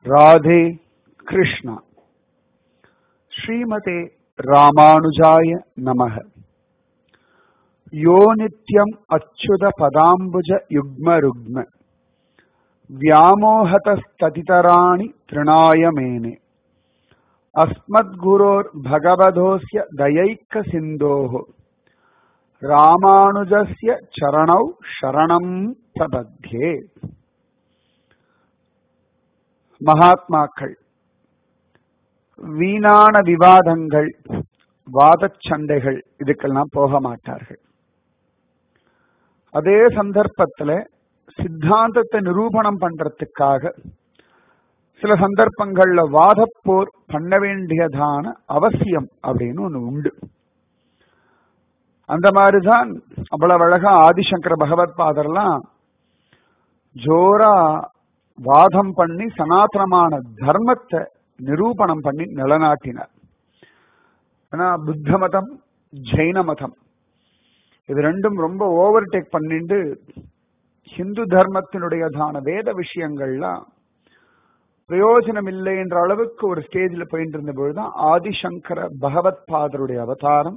राधे कृष्णा। श्रीमते रामानुजाय नमः। यो नित्यं अच्युत पदाम्बुज युग्म रुग्म व्यामोहतस्ततितराणि तृणाय मेने अस्मद्गुरोर्भगवधोऽस्य दयैक सिन्धोः रामानुजस्य चरणौ शरणं प्रपद्ये। மகாத்மாக்கள் வீணான விவாதங்கள், வாதச் சண்டைகள் இதுக்கெல்லாம் போக மாட்டார்கள். அதே சந்தர்ப்பத்தில் சித்தாந்தத்தை நிரூபணம் பண்றதுக்காக சில சந்தர்ப்பங்கள்ல வாதப்போர் பண்ண வேண்டியதான அவசியம் அப்படின்னு ஒண்ணு உண்டு. அந்த மாதிரிதான் அவ்வளவு அழகா ஆதிசங்கர பகவத் பாதர்லாம் ஜோரா வாதம் பண்ணி சனாதனமான தர்மத்தை நிரூபணம் பண்ணி நிலநாட்டினார். ஏன்னா புத்த மதம், ஜெயின மதம் இது ரெண்டும் ரொம்ப ஓவர்டேக் பண்ணிட்டு ஹிந்து தர்மத்தினுடையதான வேத விஷயங்கள்லாம் பிரயோஜனம் இல்லை என்ற அளவுக்கு ஒரு ஸ்டேஜில் போயிட்டு இருந்த பொழுதுதான் ஆதிசங்கர பகவத் பாதருடைய அவதாரம்.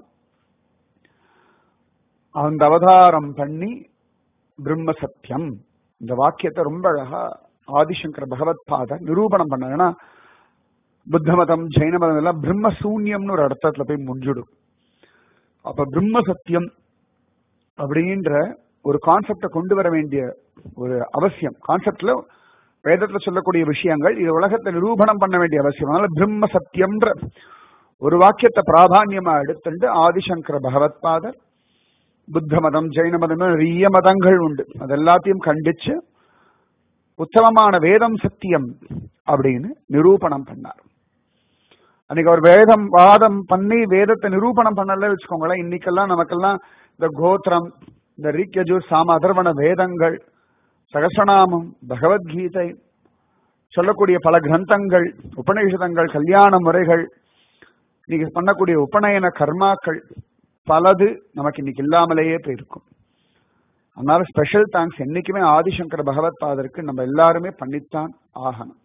அந்த அவதாரம் பண்ணி பிரம்ம சத்தியம் இந்த வாக்கியத்தை ரொம்ப அழகா ஆதிசங்கர பகவத் பாதர் நிரூபணம் பண்ண. ஏன்னா புத்த மதம், ஜெயின மதம் எல்லாம் பிரம்ம சூன்யம்னு ஒரு அர்த்தத்துல போய் முடிஞ்சிடும். அப்ப பிரம்ம சத்தியம் அப்படின்ற ஒரு கான்செப்டை கொண்டு வர வேண்டிய ஒரு அவசியம். கான்செப்ட்ல வேதத்துல சொல்லக்கூடிய விஷயங்கள் இது உலகத்தை நிரூபணம் பண்ண வேண்டிய அவசியம். அதனால பிரம்ம சத்தியம்ன்ற ஒரு வாக்கியத்தை பிராதான்யமா எடுத்துட்டு ஆதிசங்கர பகவத் பாதர் புத்த மதம், ஜெயின மதம் நிறைய மதங்கள் உண்டு, அது எல்லாத்தையும் கண்டிச்சு உத்தமமான வேதம் சத்தியம் அப்படின்னு நிரூபணம் பண்ணார். அன்னைக்கு அவர் வேதம் வாதம் பண்ணி வேதத்தை நிரூபணம் பண்ணல வச்சுக்கோங்களேன். இன்னைக்கெல்லாம் நமக்கெல்லாம் இந்த கோத்திரம், இந்த ரிக்யஜுர் சாம அதர்வண வேதங்கள், சகசநாமம், பகவத்கீதை சொல்லக்கூடிய பல கிரந்தங்கள், உபநிஷதங்கள், கல்யாண முறைகள், இன்னைக்கு பண்ணக்கூடிய உபநயன கர்மாக்கள் பலது நமக்கு இன்னைக்கு இல்லாமலேயே போயிருக்கும். அதனால ஸ்பெஷல் தேங்க்ஸ் என்னைக்குமே ஆதிசங்கர பகவத் பாதருக்கு நம்ம எல்லாருமே பண்ணித்தான் ஆகணும்.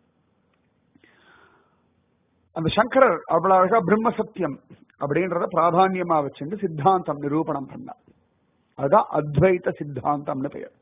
அந்த சங்கரர் அவ்வளவு அழகா பிரம்ம சத்தியம் அப்படின்றத பிராதான்யமா வச்சுட்டு சித்தாந்தம் நிரூபணம் பண்ணார். அதுதான் அத்வைத சித்தாந்தம்னு பெயர்.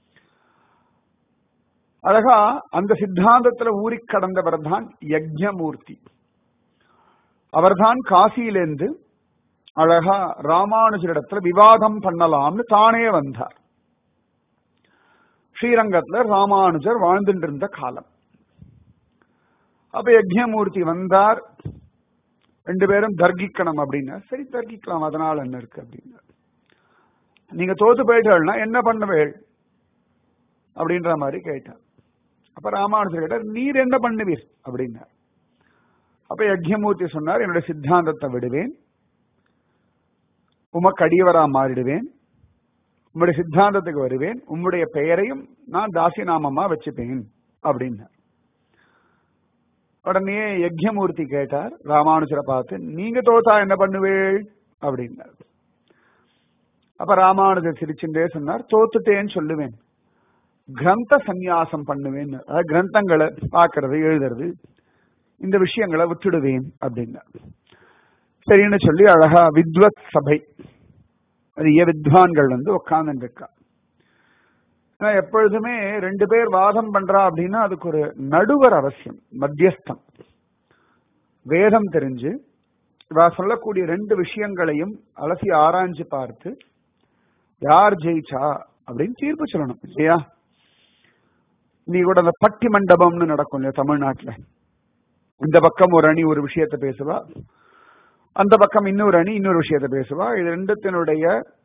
அழகா அந்த சித்தாந்தத்துல ஊறி கடந்தவர் தான் யஜ்ஞமூர்த்தி. அவர்தான் காசியிலேருந்து அழகா ராமானுஜரிடத்துல விவாதம் பண்ணலாம்னு தானே வந்தார். ஸ்ரீரங்கத்துல ராமானுஜர் வாழ்ந்துட்டு இருந்த காலம். அப்ப யஜ்ஞமூர்த்தி வந்தார். ரெண்டு பேரும் தர்கிக்கணும் அப்படின்னா, சரி தர்கிக்கலாம், அதனால என்ன இருக்கு அப்படின்னா, நீங்க தோத்து போயிட்டா என்ன பண்ணுவேள் அப்படின்ற மாதிரி கேட்டார். அப்ப ராமானுஜர் கேட்டார், நீர் என்ன பண்ணுவீர் அப்படின்னார். அப்ப யஜ்ஞமூர்த்தி சொன்னார், என்னுடைய சித்தாந்தத்தை விடுவேன், உமக்கு அடியவரா மாறிடுவேன், உம்முடைய சித்தாந்தத்துக்கு வருவேன், உம்முடைய பெயரையும் நான் தாசிநாமமா வச்சுப்பேன் அப்படின்னார். உடனே யஜ்ஞமூர்த்தி கேட்டார் ராமானுஜரை பார்த்து, நீங்க தோத்தா என்ன பண்ணுவேள் அப்படின்னார். அப்ப ராமானுஜர் சிரிச்சுட்டே சொன்னார், தோத்துட்டேன்னு சொல்லுவேன், கிரந்த சந்நியாசம் பண்ணுவேன், அதாவது கிரந்தங்களை பார்க்கறது, எழுதுறது, இந்த விஷயங்களை விட்டுடுவேன் அப்படின்னார். சரின்னு சொல்லி அழகா வித்வத் சபை, நிறைய வித்வான்கள் உட்கார்ந்து இருக்கா. எப்பொழுதுமே ரெண்டு பேர் வாதம் பண்றா அப்படின்னா அதுக்கு ஒரு நடுவர் அவசியம், மத்தியஸ்தம். வேதம் தெரிஞ்சு இவா சொல்லக்கூடிய ரெண்டு விஷயங்களையும் அலசி ஆராய்ஞ்சு பார்த்து யார் ஜெயிச்சா அப்படின்னு தீர்ப்பு சொல்லணும் இல்லையா? நீ கூட அந்த பட்டி மண்டபம்னு நடக்கும் இல்லையா தமிழ்நாட்டுல, இந்த பக்கம் ஒரு அணி ஒரு விஷயத்த பேசுவா, அந்த பக்கம் இன்னொரு அணி இன்னொரு விஷயத்த பேசுவா. இது ரெண்டுத்தினுடைய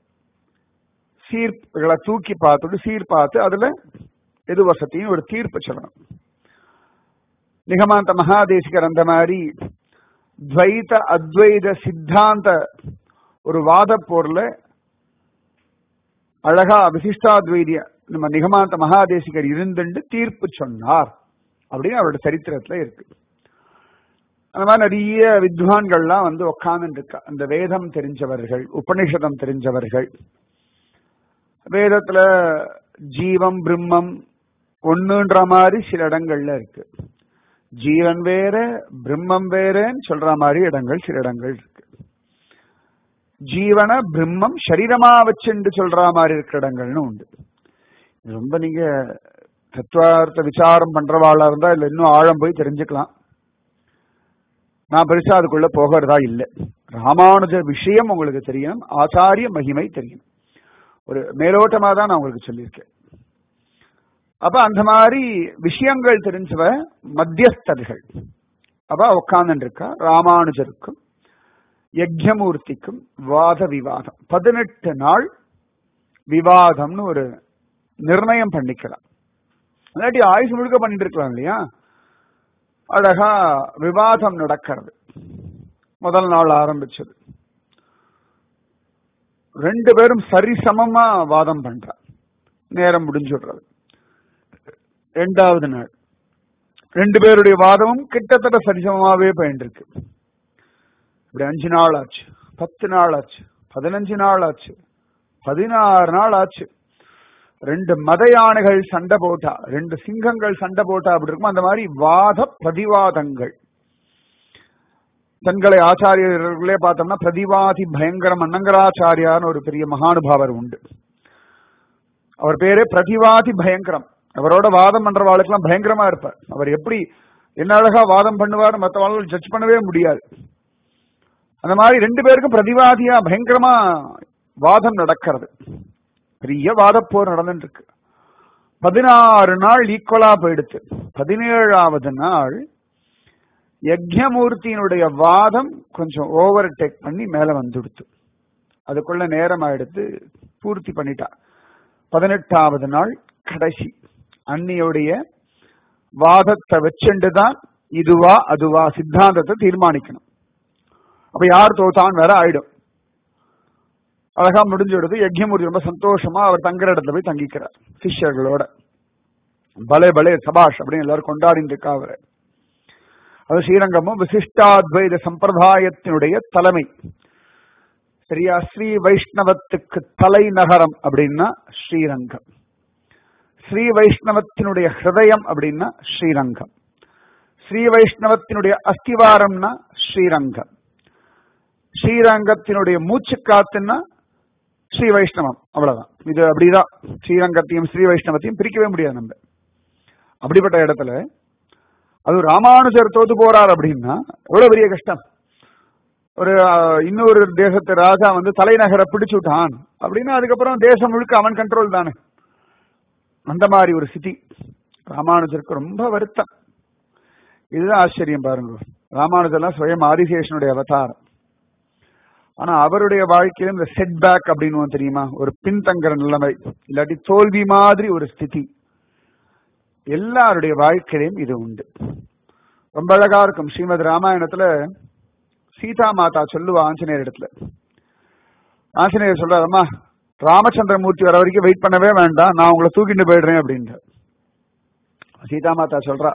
சீர்களை தூக்கி பார்த்துட்டு சீர் பார்த்து அதுல எது வசத்தையும் ஒரு தீர்ப்பு சொல்லணும். நிகமாந்த மகாதேசிகர் அந்த மாதிரி துவைத அத்வைத சித்தாந்த ஒரு வாத போர்ல அழகா விசிஷ்டாத்வைதிய நம்ம நிகமாந்த மகாதேசிகர் இருந்துட்டு தீர்ப்பு சொன்னார் அப்படின்னு அவரோட சரித்திரத்துல இருக்கு. அந்த மாதிரி நிறைய வித்வான்கள்லாம் உட்கார்ந்து இருக்கா. அந்த வேதம் தெரிஞ்சவர்கள், உபநிஷதம் தெரிஞ்சவர்கள், வேதத்துல ஜீவம் பிரம்மம் ஒண்ணுன்ற மாதிரி சில இடங்கள்ல இருக்கு. ஜீவன் வேற பிரம்மம் வேறன்னு சொல்ற மாதிரி இடங்கள் சில இடங்கள் இருக்கு. ஜீவன பிரம்மம் சரீரமா வச்சுண்டு சொல்ற மாதிரி இருக்கிற இடங்கள்னு உண்டு. ரொம்ப நீங்க தத்துவார்த்த விசாரம் பண்றவாளா இருந்தா இல்ல இன்னும் ஆழம் போய் தெரிஞ்சுக்கலாம். நான் பெருசா அதுக்குள்ள போகிறதா இல்லை. ராமானுஜ விஷயம் உங்களுக்கு தெரியணும், ஆச்சாரிய மகிமை தெரியணும். ஒரு மேலோட்டமா தான் நான் உங்களுக்கு சொல்லியிருக்கேன். அப்ப அந்த மாதிரி விஷயங்கள் தெரிஞ்சவ மத்தியஸ்தர்கள். அப்ப உட்கார்ந்து இருக்கா. ராமானுஜருக்கும் யஜ்ஞமூர்த்திக்கும் வாத விவாதம் 18 நாள் விவாதம்னு ஒரு நிர்ணயம் பண்ணிக்கலாம். இல்லாட்டி ஆயுஷ் முழுக்க பண்ணிட்டு இருக்கலாம் இல்லையா. அழகா விவாதம் நடக்கிறது. முதல் நாள் ஆரம்பிச்சது. 2 பேரும் சரிசமமா வாதம் பண்ற நேரம் முடிஞ்சுடுறது. 2வது நாள் 2 பேருடைய வாதமும் கிட்டத்தட்ட சரிசமமாவே போயிட்டு இப்படி 5 நாள் ஆச்சு, 10 நாள் ஆச்சு, 15 நாள் ஆச்சு, 16 நாள் ஆச்சு. 2 மத யானைகள் சண்டை போட்டா, 2 சிங்கங்கள் சண்டை போட்டா அப்படி இருக்கும். அந்த மாதிரி வாத பிரதிவாதங்கள். தங்களை ஆச்சாரியர்களே பார்த்தோம்னா பிரதிவாதி பயங்கரம் அன்னங்கராச்சாரியார்னு ஒரு பெரிய மகானுபாவர் உண்டு. அவர் பேரே பிரதிவாதி பயங்கரம். அவரோட வாதம் பண்றவாளுக்கெல்லாம் பயங்கரமா இருப்பார். அவர் எப்படி என்ன அழகா வாதம் பண்ணுவார், மற்றவாள் ஜட்ஜ் பண்ணவே முடியாது. அந்த மாதிரி 2 பேருக்கும் பிரதிவாதியா பயங்கரமா வாதம் நடக்கிறது. பெரிய வாதப்போர் நடந்துட்டு இருக்கு. 16 நாள் ஈக்குவலா போயிடுச்சு. 17வது நாள் யஜ்ஞமூர்த்தியினுடைய வாதம் கொஞ்சம் ஓவர் டேக் பண்ணி மேல வந்துடுத்து. அதுக்குள்ள நேரம் ஆயிடுத்து, பூர்த்தி பண்ணிட்டா. 18வது நாள் கடைசி. அன்னியுடைய வாதத்தை வச்சுண்டுதான் இதுவா அதுவா சித்தாந்தத்தை தீர்மானிக்கணும். அப்ப யார் தோத்தான் வேற ஆயிடும். அழகா முடிஞ்சுடுது. யஜ்ஞமூர்த்தி ரொம்ப சந்தோஷமா அவர் தங்குற இடத்துல போய் தங்கிக்கிறார் சிஷ்யர்களோட. பலே பலே சபாஷ் அப்படின்னு எல்லாரும் கொண்டாடிட்டு இருக்கா அவரை. அது ஸ்ரீரங்கமும் விசிஷ்டாத்வைத சம்பிரதாயத்தினுடைய தலைமை. சரியா? ஸ்ரீ வைஷ்ணவத்துக்கு தலைநகரம் அப்படின்னா ஸ்ரீரங்கம். ஸ்ரீ வைஷ்ணவத்தினுடைய ஹிருதயம் அப்படின்னா ஸ்ரீரங்கம். ஸ்ரீ வைஷ்ணவத்தினுடைய அஸ்திவாரம்னா ஸ்ரீரங்கம். ஸ்ரீரங்கத்தினுடைய மூச்சு காத்துன்னா ஸ்ரீ வைஷ்ணவம். அவ்வளவுதான். இது அப்படிதான். ஸ்ரீரங்கத்தையும் ஸ்ரீ வைஷ்ணவத்தையும் பிரிக்கவே முடியாது நம்ம. அப்படிப்பட்ட இடத்துல அது ராமானுஜர் தோத்து போறார் அப்படின்னா எவ்வளவு பெரிய கஷ்டம். ஒரு இன்னொரு தேசத்து ராஜா தலைநகரை பிடிச்சு விட்டான் அப்படின்னா அதுக்கப்புறம் தேசம் முழுக்க அவன் கண்ட்ரோல் தானே. அந்த மாதிரி ஒரு சிட்டி ராமானுஜருக்கு ரொம்ப வருத்தம். இதுதான் ஆச்சரியம் பாருங்க. ராமானுஜர்லாம் சுயம் ஆதிசேஷனுடைய அவதாரம். ஆனா அவருடைய வாழ்க்கையில இந்த செட்பேக் அப்படின்னு தெரியுமா, ஒரு பின்தங்குற நிலைமை, இல்லாட்டி தோல்வி மாதிரி ஒரு ஸ்திதி எல்லாருடைய வாழ்க்கையிலும் இது உண்டு. ரொம்ப அழகா இருக்கும். ஸ்ரீமத் ராமாயணத்துல சீதா மாதா சொல்லுவா ஆஞ்சநேயர் இடத்துல. ஆஞ்சநேயர் சொல்றாருமா, ராமச்சந்திரமூர்த்தி வர வரைக்கும் வெயிட் பண்ணவே வேண்டாம், நான் உங்களை தூக்கிட்டு போயிடுறேன் அப்படின்ற. சீதா மாதா சொல்றா,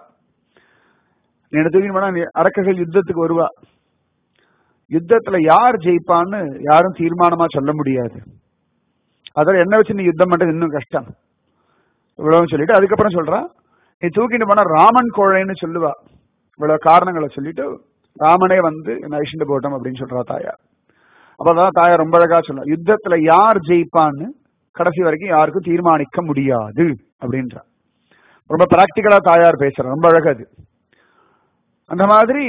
நீ என்ன தூக்கிட்டு போனா நீ அரக்கர்கள் யுத்தத்துக்கு வருவா. யுத்தத்துல யார் ஜெயிப்பான்னு யாரும் தீர்மானமா சொல்ல முடியாது. அதில் என்ன வச்சு நீ யுத்தம் பண்றது இன்னும் கஷ்டம். இவ்வளவு சொல்லிட்டு அதுக்கப்புறம் சொல்றா, நீ தூக்கிட்டு போனா ராமன் கோழைன்னு சொல்லுவா. இவ்வளவு காரணங்களை சொல்லிட்டு ராமனே என்ன ஐஷண்டு போட்டோம் அப்படின்னு சொல்றா தாயார். அப்பதான் தாயார் ரொம்ப அழகா சொல்ல, யுத்தத்துல யார் ஜெயிப்பான்னு கடைசி வரைக்கும் யாருக்கும் தீர்மானிக்க முடியாது அப்படின்றா. ரொம்ப பிராக்டிக்கலா தாயார் பேசுற, ரொம்ப அழகாது. அந்த மாதிரி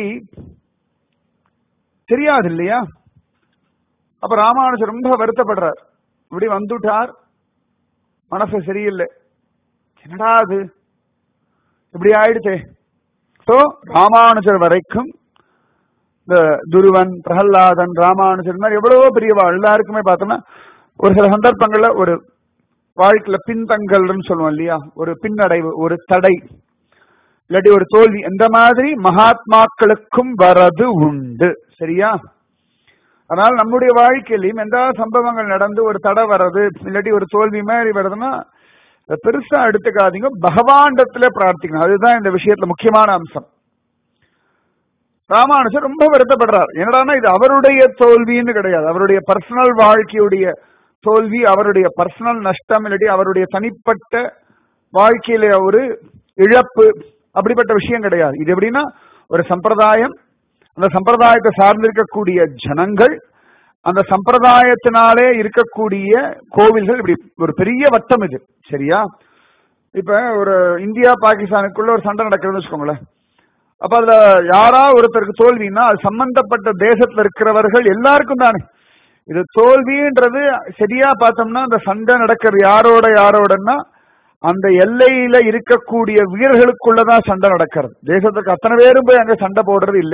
தெரியாது இல்லையா. அப்ப ராமானுஜர் ரொம்ப வருத்தப்படுறார். இப்படி வந்துட்டார், மனசு சரியில்லை, என்னடா அது இப்படி ஆயிடுச்சே. சோ ராமானுஜர் வரைக்கும் இந்த துருவன், பிரகல்லாதன், ராமானுஜர் மாதிரி எவ்வளவோ பெரியவா எல்லாருக்குமே பார்த்தோம்னா ஒரு சில சந்தர்ப்பங்கள்ல ஒரு வாழ்க்கையில பின்தங்கல்னு சொல்லுவோம் இல்லையா, ஒரு பின்னடைவு, ஒரு தடை, இல்லாட்டி ஒரு தோல்வி, இந்த மாதிரி மகாத்மாக்களுக்கும் வரது உண்டு. சரியா? அதனால நம்முடைய வாழ்க்கையிலையும் எந்த சம்பவங்கள் நடந்து ஒரு தடை வர்றது, இல்லாட்டி ஒரு தோல்வி மாதிரி வருதுன்னா பெருசா எடுத்துக்காதீங்க, பகவானிடத்துல பிரார்த்திக்கணும். அதுதான் இந்த விஷயத்துல முக்கியமான அம்சம். ராமானுஜர் ரொம்ப வருத்தப்படுறார். என்னடான்னா இது அவருடைய தோல்வின்னு கிடையாது, அவருடைய பர்சனல் வாழ்க்கையுடைய தோல்வி, அவருடைய பர்சனல் நஷ்டம், இல்லாட்டி அவருடைய தனிப்பட்ட வாழ்க்கையில ஒரு இழப்பு, அப்படிப்பட்ட விஷயம் கிடையாது. இது எப்படின்னா ஒரு சம்பிரதாயம், அந்த சம்பிரதாயத்தை சார்ந்திருக்கக்கூடிய ஜனங்கள், அந்த சம்பிரதாயத்தினாலே இருக்கக்கூடிய கோவில்கள், இப்படி ஒரு பெரிய வட்டம் இது. சரியா? இப்ப ஒரு இந்தியா பாகிஸ்தானுக்குள்ள ஒரு சண்டை நடக்கிறதுன்னு வச்சுக்கோங்களேன். அப்ப அதுல யாரா ஒருத்தருக்கு தோல்வின்னா அது சம்பந்தப்பட்ட தேசத்துல இருக்கிறவர்கள் எல்லாருக்கும் தானே இது தோல்வின்றது. சரியா பார்த்தோம்னா அந்த சண்டை நடக்கிறது யாரோடன்னா அந்த எல்லையில இருக்கக்கூடிய வீரர்களுக்குள்ளதான் சண்டை நடக்கிறது. தேசத்துக்கு அத்தனை பேரும் போய் அங்க சண்டை போடுறது இல்லை.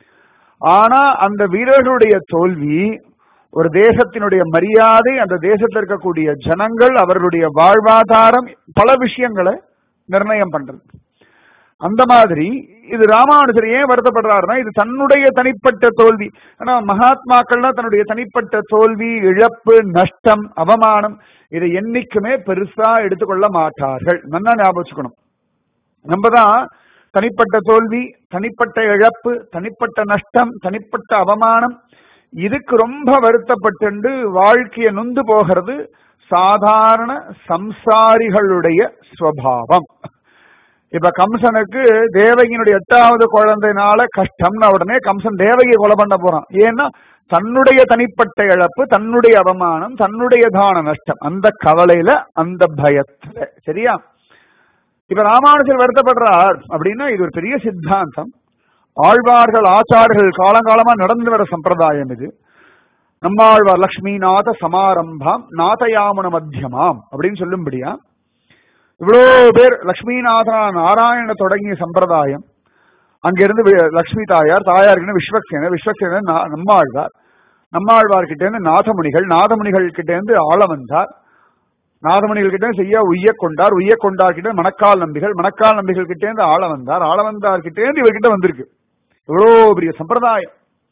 ஆனா அந்த வீரர்களுடைய தோல்வி ஒரு தேசத்தினுடைய மரியாதை, அந்த தேசத்தில் இருக்கக்கூடிய ஜனங்கள், அவர்களுடைய வாழ்வாதாரம், பல விஷயங்களை நிர்ணயம் பண்றது. அந்த மாதிரி இது ராமானுஜர் ஏன் வருத்தப்படுறாருன்னா இது தன்னுடைய தனிப்பட்ட தோல்வி. ஆனா மகாத்மாக்கள்னா தன்னுடைய தனிப்பட்ட தோல்வி, இழப்பு, நஷ்டம், அவமானம் இதை என்னைக்குமே பெருசா எடுத்துக்கொள்ள மாட்டார்கள். நல்லா ஞாபகம் வச்சுக்கணும். நம்ம தான் தனிப்பட்ட தோல்வி, தனிப்பட்ட இழப்பு, தனிப்பட்ட நஷ்டம், தனிப்பட்ட அவமானம் இதுக்கு ரொம்ப வருத்தப்பட்டு வாழ்க்கையை நொந்து போகிறது சாதாரண சம்சாரிகளுடைய ஸ்வபாவம். இப்ப கம்சனுக்கு தேவகியினுடைய 8வது குழந்தைனால கஷ்டம்னா உடனே கம்சன் தேவகியை கொலை பண்ண போறான். ஏன்னா தன்னுடைய தனிப்பட்ட இழப்பு, தன்னுடைய அவமானம், தன்னுடைய தான நஷ்டம், அந்த கவலையில, அந்த பயத்துல. சரியா? இப்ப ராமானுஜர் வருத்தப்படுறார் அப்படின்னா இது ஒரு பெரிய சித்தாந்தம். ஆழ்வார்கள், ஆச்சார்கள் காலங்காலமா நடந்து வர சம்பிரதாயம் இது. நம்மாழ்வார் லக்ஷ்மிநாத சமாரம்பாம் நாதயாமுன மத்தியமாம் அப்படின்னு சொல்லும்படியா இவ்வளோ பேர் லக்ஷ்மிநாதனா நாராயண தொடங்கிய சம்பிரதாயம். அங்கிருந்து லக்ஷ்மி தாயார், தாயாருக்கு விஸ்வக்சேனர், விஸ்வக்சேனர் நம்மாழ்வார், நம்மாழ்வார்கிட்ட இருந்து நாதமுனிகள், நாதமுனிகள் கிட்ட இருந்து ஆளவந்தார், நாதமுனிகள் கிட்ட செய்ய உய்ய கொண்டார், உய்ய கொண்டார் கிட்ட மணக்கால் நம்பிகள், மணக்கால் நம்பிகள் கிட்ட இருந்து ஆளவந்தார், ஆளவந்தார் கிட்ட இருந்து இவர்கிட்ட வந்திருக்கு. இவ்வளோ பெரிய சம்பிரதாயம்.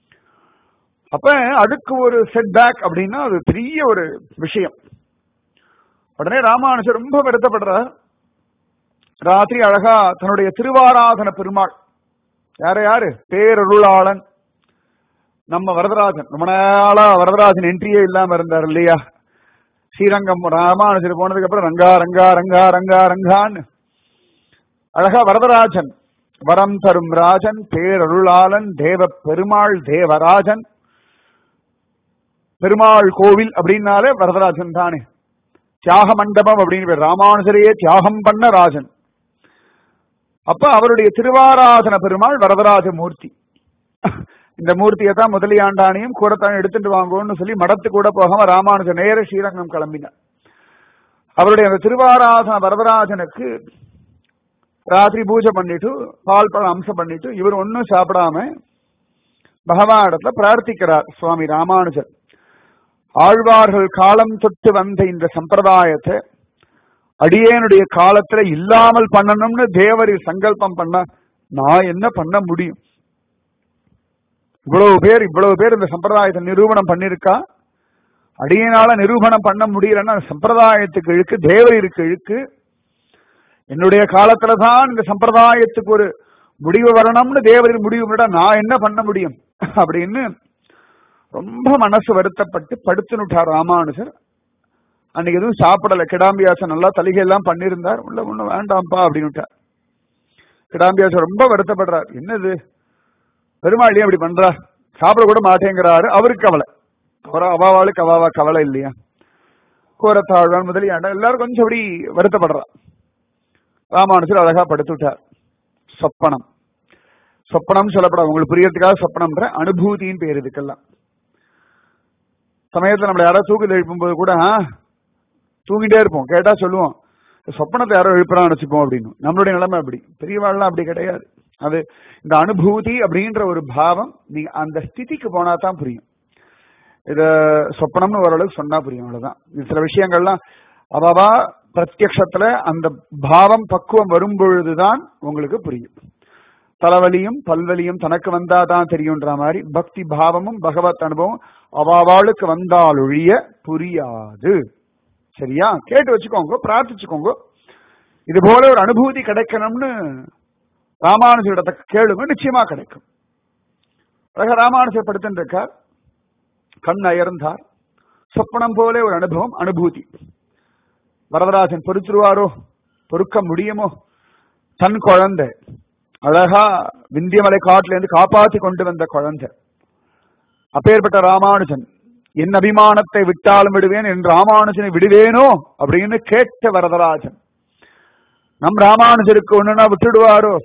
அப்ப அதுக்கு ஒரு செட்பேக் அப்படின்னா அது பெரிய ஒரு விஷயம். உடனே ராமானுஜர் ரொம்ப வருத்தப்படுறார். ராத்திரி அழகா தன்னுடைய திருவாராதன பெருமாள், யாரு பேரருளாளன் நம்ம வரதராஜன், ரொம்ப நாளா வரதராஜன் என்ட்ரியே இல்லாம இருந்தார் இல்லையா? ஸ்ரீரங்கம் ராமானுஜர் போனதுக்கு அப்புறம் ரங்கா ரங்கா ரங்கா ரங்கா ரங்கான்னு அழகா வரதராஜன், வரம் தரும் ராஜன், பேரருளாளன், தேவ பெருமாள், தேவராஜன். பெருமாள் கோவில் அப்படின்னாலே வரதராஜன் தானே. தியாக மண்டபம் அப்படின்னு ராமானுஜரையே தியாகம் பண்ண ராஜன். அப்ப அவருடைய திருவாராதன பெருமாள் வரதராஜ மூர்த்தி. இந்த மூர்த்தியை தான் முதலியாண்டானையும் கூடத்தான் எடுத்துட்டு வாங்கன்னு சொல்லி மடத்து கூட போகாம ராமானுஜர் நேர ஸ்ரீரங்கம் கிளம்பினார். அவருடைய அந்த திருவாராதன வரதராஜனுக்கு ராத்திரி பூஜை பண்ணிட்டு பால் பழம் அம்சம் பண்ணிட்டு இவர் ஒன்னும் சாப்பிடாம பகவானிடத்துல பிரார்த்திக்கிறார். சுவாமி ராமானுஜர் ஆழ்வார்கள் காலம் தொட்டு வந்த இந்த சம்பிரதாயத்தை அடியேனுடைய காலத்துல இல்லாமல் பண்ணணும்னு தேவரில் சங்கல்பம் பண்ண நான் என்ன பண்ண முடியும்? இவ்வளவு பேர் இந்த சம்பிரதாயத்தை நிரூபணம் பண்ணிருக்கா. அடியனால நிரூபணம் பண்ண முடியலன்னா சம்பிரதாயத்துக்கு இழுக்கு, தேவருக்கு இழுக்கு. என்னுடைய காலத்துலதான் இந்த சம்பிரதாயத்துக்கு ஒரு முடிவு வரணும்னு தேவரில் முடிவு பண்ணிட்டா நான் என்ன பண்ண முடியும் அப்படின்னு ரொம்ப மனசு வருத்தப்பட்டு படுத்துனுட்டார் ராமானுஜர். அன்னைக்கு எதுவும் சாப்பிடல. கிடாம்பியாசம் நல்லா தலிகையெல்லாம் பண்ணியிருந்தார். உள்ள ஒண்ணு வேண்டாம்ப்பா அப்படின்னுட்டார். கிடாம்பியாசம் ரொம்ப வருத்தப்படுறார். என்னது பெருமாள் அப்படி பண்றா, சாப்பிட கூட மாட்டேங்கிறாரு. அவருக்கு கவலை, அவாவாளுக்கு அவாவா கவலை இல்லையா? கோரத்தாழ்வான் முதலியாண்ட எல்லாரும் கொஞ்சம் அப்படி வருத்தப்படுறா. ராமானுஜர் அழகா படுத்துட்டார். சொப்பனம், சொப்பனம் சொல்லப்படாது, உங்களுக்கு புரியறதுக்காக சொப்பனம்ன்ற அனுபூதியின் பேர் இதுக்கெல்லாம். சமயத்துல நம்மள யாராவது தூக்கி எழுப்பும்போது கூட தூங்கிட்டே இருப்போம், கேட்டா சொல்லுவோம் சொப்பனத்தை யாரோ எழுப்புறான்னு வச்சுப்போம் அப்படின்னு. நம்மளுடைய நிலைமை அப்படி, பெரியவாள்லாம் அப்படி கிடையாது. அது இந்த அனுபூதி அப்படின்ற ஒரு பாவம் நீங்க அந்த ஸ்திதிக்கு போனா தான் புரியும். இத சொப்பனம்னு ஓரளவுக்கு சொன்னா புரியும், அவ்வளவுதான். இது சில விஷயங்கள்லாம் அவாவா பிரத்யக்ஷத்துல அந்த பாவம் பக்குவம் வரும் பொழுதுதான் உங்களுக்கு புரியும். தலைவலியும் பல்வலியும் தனக்கு வந்தாதான் தெரியும்ன்ற மாதிரி பக்தி பாவமும் பகவத் அனுபவம் அவாவாளுக்கு வந்தால் ஒழிய புரியாது. சரியா? கேட்டு வச்சுக்கோங்க, பிரார்த்திச்சுக்கோங்க. இது போல ஒரு அனுபூதி கிடைக்கணும்னு ராமானுஜரிடத்தை கேளுங்க, நிச்சயமா கிடைக்கும். ராமானுஜர் படுத்துட்டு இருக்கார், கண் அயர்ந்தார். சொப்பனம் போல ஒரு அனுபவம், அனுபூதி. வரதராஜன் பொறுத்துருவாரோ, பொறுக்க முடியுமோ? தன் குழந்தை அழகா விந்தியமலை காட்டுல இருந்து காப்பாத்தி கொண்டு வந்த குழந்தை. அப்பேற்பட்ட ராமானுஜன் என் அபிமானத்தை விட்டாலும் விடுவேன், என் ராமானுஜனை விடுவேனோ அப்படின்னு கேட்ட வரதராஜன். நம் ராமானுஜருக்கு ஒண்ணுன்னா விட்டுடுவாரோ?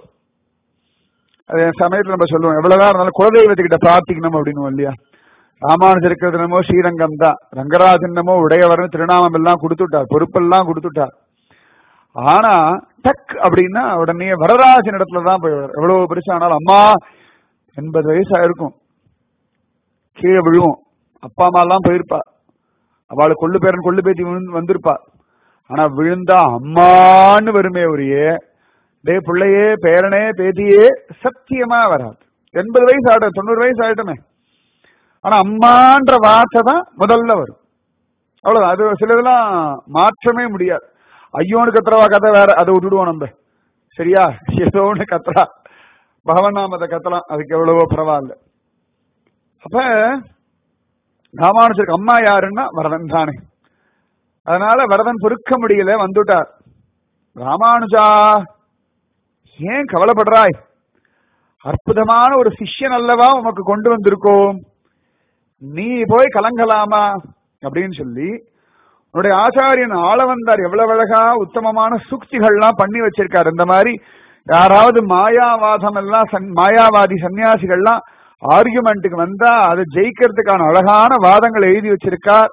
அதே சமயத்துல நம்ம சொல்லுவோம், எவ்வளவுதான் இருந்தாலும் குலதெய்வத்துக்கிட்ட பிரார்த்திக்கணும் அப்படின்னு இல்லையா? ராமானுஜருக்கு என்னமோ ஸ்ரீரங்கம் தான், ரங்கராஜனமோ உடையவர்னு திருநாமம் எல்லாம் கொடுத்துட்டார், பொறுப்பெல்லாம் கொடுத்துட்டார். ஆனா டக் அப்படின்னா உடனே வரதராஜன் இடத்துலதான் போய் எவ்வளவு பெருசா ஆனாலும், அம்மா 80 வயசா இருக்கும், கீழே விழுவோம். அப்பா அம்மா எல்லாம் போயிருப்பா, அவளுக்கு கொள்ளு பேரன் கொள்ளு பேத்தி வந்திருப்பா. ஆனா விழுந்தா அம்மான்னு வருமே ஒரே டே பிள்ளையே பேரனே பேத்தியே சத்தியமா வராது. 80 வயசு ஆகட்டும், 90 வயசு ஆகட்டுமே, ஆனா அம்மான்ற வார்த்தை தான் முதல்ல வரும். அவ்வளவுதான். அது சிலதெல்லாம் மாற்றமே முடியாது. ஐயோன்னு கத்துறவா கதை வேற, அதை விட்டுடுவோம் நம்ம. சரியா? ஏதோ ஒண்ணு கத்துறா, பகவன் நாமத்தை கத்தலாம், அதுக்கு எவ்வளவோ பரவாயில்ல. அப்ப ராமானுஜருக்கு அம்மா யாருன்னா வரதன் தானே. அதனால வரதன் பொறுக்க முடியல, வந்துட்டார். ராமானுஜா ஏன் கவலைப்படுறாய்? அற்புதமான ஒரு சிஷ்யன் அல்லவா உமக்கு கொண்டு வந்திருக்கோம், நீ போய் கலங்கலாமா அப்படின்னு சொல்லி உன்னுடைய ஆச்சாரியன் ஆளவந்தார் எவ்வளவு அழகா உத்தமமான சுக்திகள்லாம் பண்ணி வச்சிருக்காரு. இந்த மாதிரி யாராவது மாயாவாதம் எல்லாம் மாயாவாதி சன்னியாசிகள்லாம் ஆர்குமெண்ட்டுக்கு வந்தா அதை ஜெயிக்கிறதுக்கான அழகான வாதங்களை எழுதி வச்சிருக்கார்.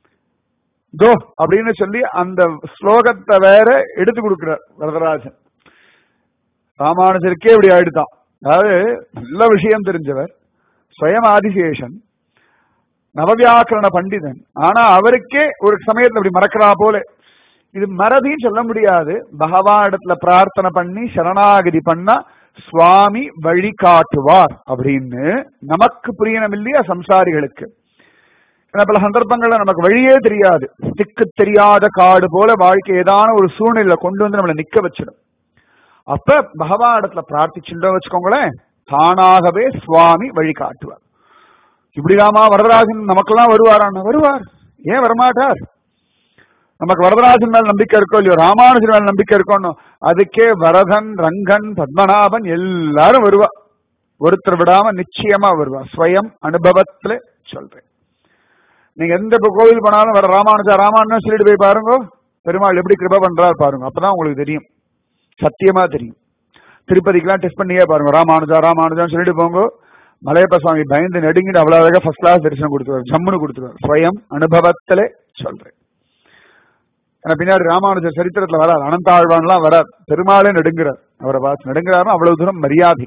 தோ அப்படின்னு சொல்லி அந்த ஸ்லோகத்தை வேற எடுத்து கொடுக்கிறார் வரதராஜன். ராமானுஜருக்கே இப்படி ஆயிடுதான். அதாவது நல்ல விஷயம் தெரிஞ்சவர், ஸ்வயம் ஆதிசேஷன், நவவியாக்கரண பண்டிதன். ஆனா அவருக்கே ஒரு சமயத்துல அப்படி மறக்கிறா போல. இது மறதின்னு சொல்ல முடியாது. பகவான் இடத்துல பிரார்த்தனை பண்ணி சரணாகதி பண்ணா சுவாமி வழி காட்டுவார் அப்படின்னு நமக்கு புரியணும் இல்லையா சம்சாரிகளுக்கு. பல சந்தர்ப்பங்கள்ல நமக்கு வழியே தெரியாது, திக்கு தெரியாத காடு போல வாழ்க்கை ஏதான ஒரு சூழ்நிலை கொண்டு வந்து நம்மளை நிக்க வச்சிடும். அப்ப பகவான் இடத்துல பிரார்த்திச்சுட்டோம் வச்சுக்கோங்களேன், தானாகவே சுவாமி வழி காட்டுவார். இப்படிதாமா வரதராஜன் நமக்கெல்லாம் வருவாரான்னு? வருவார், ஏன் வரமாட்டார்? நமக்கு வரதராஜன் மேல நம்பிக்கை இருக்கோ இல்லையோ, ராமானுஜன் மேல நம்பிக்கை இருக்கோன்னு, அதுக்கே வரதன், ரங்கன், பத்மநாபன் எல்லாரும் வருவா, ஒருத்தர் விடாம நிச்சயமா வருவா. ஸ்வயம் அனுபவத்துல சொல்றேன். நீங்க எந்த கோவில் போனாலும் வர ராமானுஜா ராமானுஜன் சொல்லிட்டு போய் பாருங்க, பெருமாள் எப்படி கிருபை பண்றாரு பாருங்க, அப்பதான் உங்களுக்கு தெரியும், சத்தியமா தெரியும். திருப்பதிக்கெல்லாம் டெஸ்ட் பண்ணியே பாருங்க, ராமானுஜா ராமானுஜான்னு சொல்லிட்டு போங்க, மலையப்ப சுவாமி பயந்து நெடுங்கிட்டு அவ்வளவு அழகா ஃபர்ஸ்ட் கிளாஸ் தரிசனம் கொடுத்துருவார், ஜம்முன்னு கொடுத்துருவார். ஸ்வயம் அனுபவத்திலே சொல்றேன். ஏன்னா பின்னாடி ராமானுஜர் சரித்திரத்துல வராது, அனந்தாழ்வான்லாம் வராது, பெருமாளே நெடுங்கிறார். அவரை பார்த்து நெடுங்கிறாருன்னா அவ்வளவு தூரம் மரியாதை.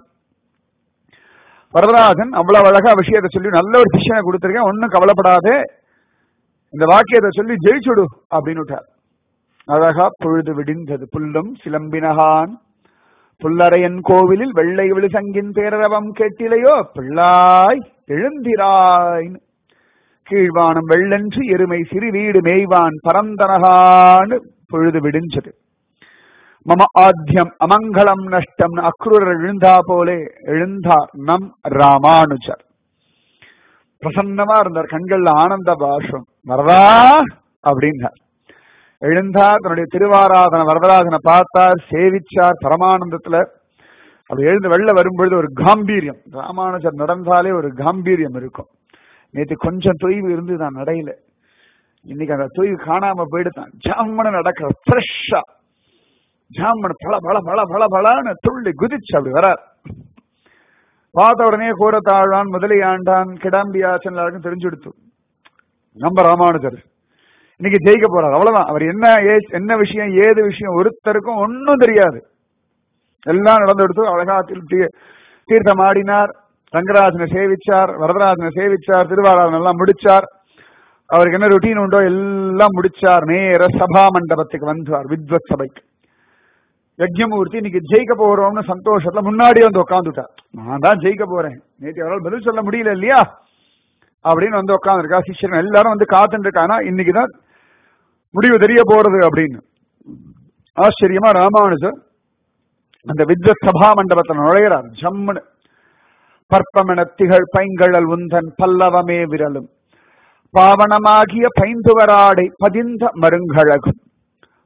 வரதராஜன் அவ்வளவு அழகா விஷயத்தை சொல்லி நல்ல ஒரு சிஷ்யனை கொடுத்திருக்கேன், ஒன்னும் கவலைப்படாதே, இந்த வாக்கியத்தை சொல்லி ஜெயிச்சுடு அப்படின்னு விட்டார். அழகா பொழுது விடிந்தது புல்லும் சிலம்பினகான் புல்லரையன் கோவிலில் வெள்ளை விழுசங்கின் பேரவம் கேட்டிலையோ பிள்ளாய் எழுந்திராய், கீழ்வானம் வெள்ளன்று எருமை சிறு வீடு மேய்வான் பரந்தனகான்னு பொழுது விடிஞ்சது. மம ஆத்தியம் அமங்கலம் நஷ்டம் அக்ரூரர் எழுந்தா போலே எழுந்தார் நம் ராமானுஜர். பிரசன்னமா இருந்தார், கண்கள்ல ஆனந்த பாஷம். வரதா அப்படின்னார். எழுந்தார், தன்னுடைய திருவாராதன வரதராஜனை பார்த்தார், சேவிச்சார் பரமானந்தத்துல. அப்படி எழுந்து வெளில வரும்பொழுது ஒரு காம்பீரியம், ராமானுஜர் நடந்தாலே ஒரு காம்பீரியம் இருக்கும். நேற்று கொஞ்சம் தொய்வு இருந்து நான் நடையில, இன்னைக்கு அந்த தொய்வு காணாம போயிடுதான். ஜாமன நடக்கிற ஃப்ரெஷ்ஷா, ஜாமன் பல பல பல பல பலன்னு துள்ளி குதிச்சு அப்படி வரார். பார்த்த உடனே கூரத்தாழ்வான் முதலியாண்டான் கிடாம்பியாச்சன் எல்லாருக்கும் தெரிஞ்சுடுத்து நம்ம ராமானுஜர் இன்னைக்கு ஜெயிக்க போறார். அவ்வளவுதான். அவர் என்ன விஷயம் ஏது விஷயம் ஒருத்தருக்கும் ஒன்னும் தெரியாது. எல்லாம் நடந்து எடுத்து அழகா தீர்த்தம் ஆடினார், ரங்கராஜனை சேவிச்சார், வரதராஜனை சேவிச்சார், திருவாராதனை எல்லாம் முடிச்சார். அவருக்கு என்ன ரொட்டீன் உண்டோ எல்லாம் முடிச்சார். நேர சபா மண்டபத்துக்கு வந்தார், வித்வத் சபைக்கு. யஜ்ஞமூர்த்தி இன்னைக்கு ஜெயிக்க போறோம்னு சந்தோஷத்துல முன்னாடியே வந்து உட்காந்துட்டார். நான் தான் ஜெயிக்க போறேன், நேற்று அவரால் பதில் சொல்ல முடியல இல்லையா அப்படின்னு வந்து உட்காந்துருக்கா. சிஷ்யர்கள் எல்லாரும் வந்து காத்துட்டு இருக்கானா, இன்னைக்குதான் முடிவு தெரிய போறது அப்படின்னு. ஆச்சரியமா ராமானுஜர் அந்த வித்வத் சபா மண்டபத்தில் நுழைகிறார். ஜம்முன்னு பற்பமென திகழ் பைங்கழல் உந்தன் பல்லவமே விரலும் பாவனமாகிய பைந்துவராடை பதிந்த மருங்கழகும்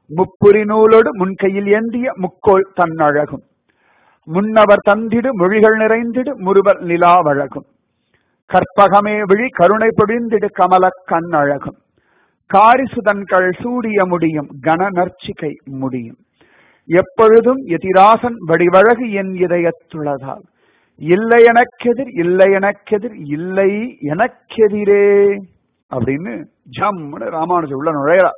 முப்புரி நூலோடு முன்கையில் ஏந்திய முக்கோள் தன்னழகும் முன்னவர் தந்திடு மொழிகள் நிறைந்திடு முறுவல் நிலாவழகும் கற்பகமே விழி கருணை பொழிந்திடு கமல கண்ணழகும் காரிசுதன்கள் சூடிய முடியும் கன நர்ச்சிகை முடியும் எப்பொழுதும் எதிராசன் வடிவழகு என் இதயத்துளதால் இல்லை எனக்கெதிர் இல்லை எனக்கெதிர் இல்லை எனக்கெதிரே அப்படின்னு ஜம்னு ராமானுஜர் உள்ள நுழையறா.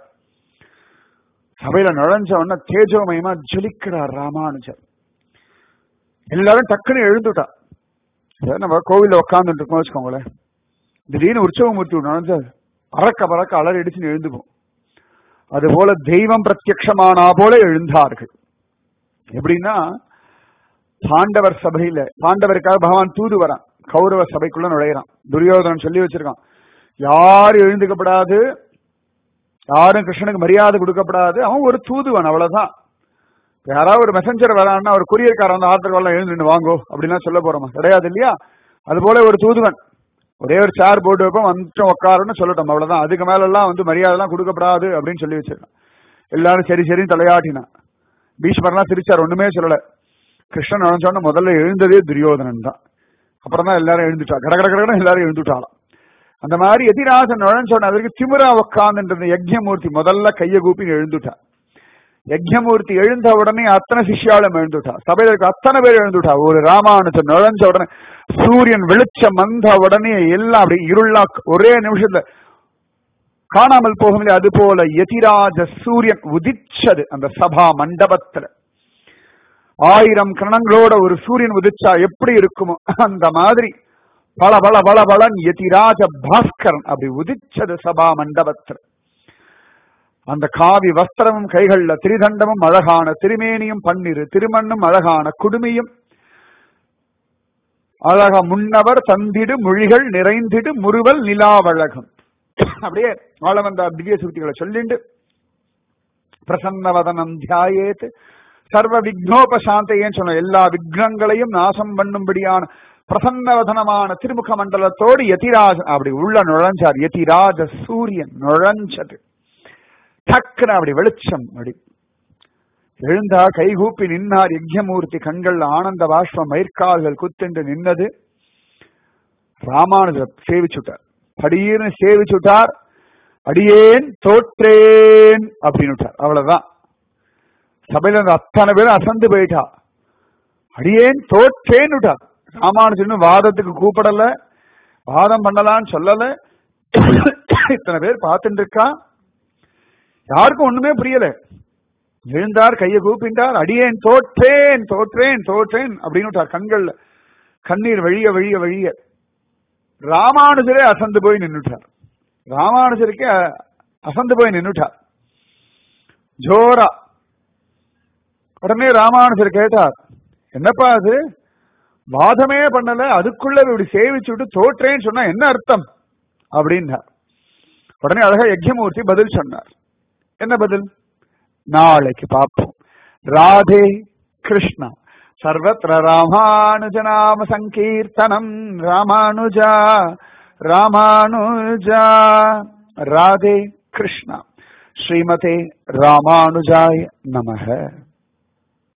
சபையில நுழைஞ்ச உடனே தேஜோமயமா ஜொலிக்கிறார் ராமானுஜர். எல்லாரும் டக்குன்னு எழுந்துட்டா. நம்ம கோவில்ல உட்கார்ந்துட்டு இருக்கோம் வச்சுக்கோங்களேன், திடீர்னு உற்சவமூர்த்தி நுழைஞ்ச பறக்க பறக்க அலறி அடிச்சுன்னு எழுந்துப்போம். அதுபோல தெய்வம் பிரத்யக்ஷமானா போல எழுந்தார்கள். எப்படின்னா, பாண்டவர் சபையில பாண்டவருக்காக பகவான் தூது வரான், கௌரவ சபைக்குள்ள நுழையிறான். துரியோதனன் சொல்லி வச்சிருக்கான், யாரும் எழுந்துக்கப்படாது, யாரும் கிருஷ்ணனுக்கு மரியாதை கொடுக்கப்படாது, அவன் ஒரு தூதுவன், அவ்வளவுதான். யாராவது ஒரு மெசஞ்சர் வரான்னா ஒரு கொரியர்காரன் வந்து ஆத்திரக்காரெல்லாம் எழுந்து வாங்கோ அப்படின்னா சொல்ல போறோமா? கிடையாது இல்லையா? அது போல ஒரு தூதுவன் ஒரே ஒரு சேர் போட்டு வைப்போம், வந்துட்டோம் உட்காருன்னு சொல்லட்டும், அவ்வளவுதான். அதுக்கு மேல எல்லாம் வந்து மரியாதை எல்லாம் கொடுக்கப்படாது அப்படின்னு சொல்லி வச்சிருக்கான். எல்லாரும் சரி சரின்னு தலையாட்டினா. பீஷ்மர்லாம் சிரிச்சார், ஒண்ணுமே சொல்லல. கிருஷ்ணன் நினைச்சோன்னு முதல்ல எழுந்ததே துரியோதனன் தான். அப்புறம் தான் எல்லாரும் எழுந்துட்டா, கடகடகடன்னு எல்லாரும் எழுந்துட்டாலாம். அந்த மாதிரி எதிராசன் நுழைஞ்சோன்னு அதற்கு திமிரா உட்கார்ந்துன்ற யஜ்ஞமூர்த்தி முதல்ல கையை கூப்பி எழுந்துட்டா. யஜ்ஞமூர்த்தி எழுந்த உடனே அத்தனை சிஷ்யாலும் எழுந்துட்டா. சபையில இருக்க அத்தனை பேர் எழுந்துட்டா. ஒரு ராமானுஜர் நுழைஞ்ச உடனே சூரியன் வெளிச்சம் வந்த உடனே எல்லாம் அப்படி இருளா ஒரே நிமிஷத்துல காணாமல் போகவில்லை. அது போல எதிராஜ சூரியன் உதிச்சது அந்த சபா மண்டபத்துல. 1000 கிரணங்களோட ஒரு சூரியன் உதிச்சா எப்படி இருக்குமோ அந்த மாதிரி பல பல பல பலன் எதிராஜ பாஸ்கரன் அப்படி உதிச்சது சபா மண்டபத்தில். அந்த காவி வஸ்திரமும் கைகள்ல திரிதண்டமும் அழகான திருமேனியும் பன்னிரு திருமண்ணும் அழகான குடுமியும் அழகா முன்னவர் தந்திடு மொழிகள் நிறைந்திடு முறுவல் நிலாவழகும். அப்படியே ஆளவந்த திவ்ய சூக்திகளை சொல்லிண்டு பிரசன்னவதனம் தியாயேத் சர்வ விக்னோபசாந்தையேன்னு சொன்ன எல்லா விக்னங்களையும் நாசம் பண்ணும்படியான பிரசன்னவதனமான திருமுக மண்டலத்தோடு யதிராஜன் அப்படி உள்ள நுழைஞ்சார். யதிராஜ சூரியன் நுழைஞ்சது. டக்குன்னு அப்படி வெளிச்சம் அப்படி எழுந்தா, கைகூப்பி நின்னார். யஜ்ஞமூர்த்தி கண்கள் ஆனந்த பாஷ்பம், மயிர்கால்கள் குத்திண்டு நின்னது. ராமானுஜர் சேவிச்சுட்டார், படியீர்னு சேவிச்சுட்டார். அடியேன் தோற்றேன் அப்படின்னு விட்டார். அவ்வளவுதான். சபையில இருந்த அத்தனை பேரும் அசந்து போயிட்டா. அடியேன் தோற்றேன் விட்டார். ராமானுஜன் வாதத்துக்கு கூப்பிடல, வாதம் பண்ணலான்னு சொல்லல. இத்தனை பேர் பார்த்துட்டு இருக்கா, யாருக்கும் ஒண்ணுமே புரியல. எழுந்தார், கையை கூப்பிட்டார், அடியேன் தோற்றேன் தோற்றேன் தோற்றேன் அப்படின்னு விட்டார். கண்கள்ல கண்ணீர் வழிய வழிய வழிய ராமானுஜரே அசந்து போய் நின்றுட்டார். ராமானுஜருக்கே அசந்து போய் நின்றுட்டார் ஜோரா. உடனே ராமானுஜர் கேட்டார், என்னப்பா அது, வாதமே பண்ணல, அதுக்குள்ள இப்படி சேவிச்சுட்டு தோற்றேன்னு சொன்னா என்ன அர்த்தம் அப்படின்னார். உடனே அழகா யஜ்ஞமூர்த்தி பதில் சொன்னார். என்ன பதில்? நாளைக்கு பார்ப்போம். ராதே கிருஷ்ணா. சர்வத்ர ராமானுஜநாம சங்கீர்த்தனம். ராமானுஜா ராமானுஜா. ராதே கிருஷ்ணா. ஸ்ரீமதே ராமானுஜாய நமஹ.